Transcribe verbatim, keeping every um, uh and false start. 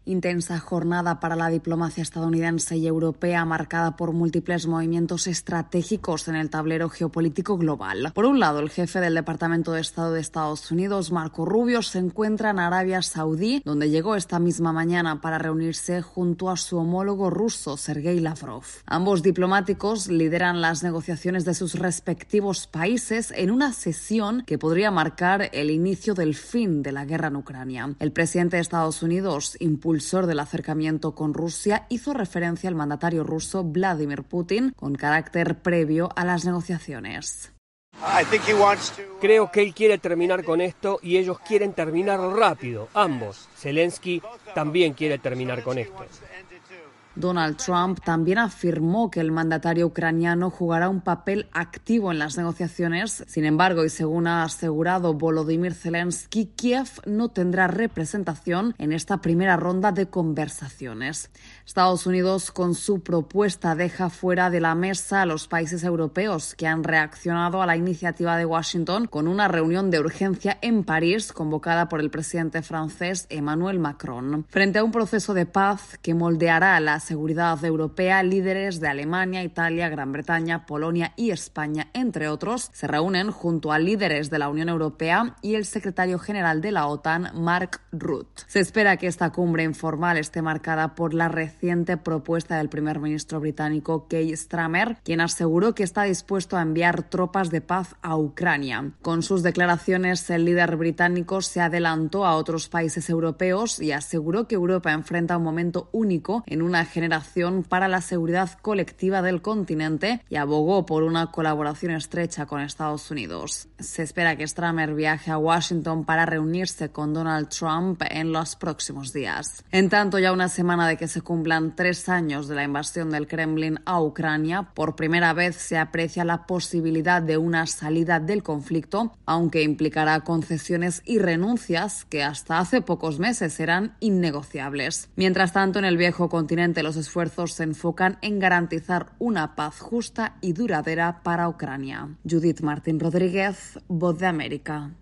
Intensa jornada para la diplomacia estadounidense y europea, marcada por múltiples movimientos estratégicos en el tablero geopolítico global. Por un lado, el jefe del Departamento de Estado de Estados Unidos, Marco Rubio, se encuentra en Arabia Saudí, donde llegó esta misma mañana para reunirse junto a su homólogo ruso, Sergei Lavrov. Ambos diplomáticos lideran las negociaciones de sus respectivos países en una sesión que podría marcar el inicio del fin de la guerra en Ucrania. El presidente de Estados Unidos, impulsor del acercamiento con Rusia, hizo referencia al mandatario ruso Vladimir Putin con carácter previo a las negociaciones. Creo que él quiere terminar con esto y ellos quieren terminar rápido, ambos. Zelensky también quiere terminar con esto. Donald Trump también afirmó que el mandatario ucraniano jugará un papel activo en las negociaciones. Sin embargo, y según ha asegurado Volodymyr Zelensky, Kiev no tendrá representación en esta primera ronda de conversaciones. Estados Unidos, con su propuesta, deja fuera de la mesa a los países europeos que han reaccionado a la iniciativa de Washington con una reunión de urgencia en París convocada por el presidente francés Emmanuel Macron. Frente a un proceso de paz que moldeará la seguridad europea, líderes de Alemania, Italia, Gran Bretaña, Polonia y España, entre otros, se reúnen junto a líderes de la Unión Europea y el secretario general de la OTAN, Mark Rutte. Se espera que esta cumbre informal esté marcada por la reciente propuesta del primer ministro británico Keir Starmer, quien aseguró que está dispuesto a enviar tropas de paz a Ucrania. Con sus declaraciones, el líder británico se adelantó a otros países europeos y aseguró que Europa enfrenta un momento único en una generación para la seguridad colectiva del continente y abogó por una colaboración estrecha con Estados Unidos. Se espera que Starmer viaje a Washington para reunirse con Donald Trump en los próximos días. En tanto, ya una semana de que se cumplan tres años de la invasión del Kremlin a Ucrania, por primera vez se aprecia la posibilidad de una salida del conflicto, aunque implicará concesiones y renuncias que hasta hace pocos meses eran innegociables. Mientras tanto, en el viejo continente los esfuerzos se enfocan en garantizar una paz justa y duradera para Ucrania. Judith Martín Rodríguez, Voz de América.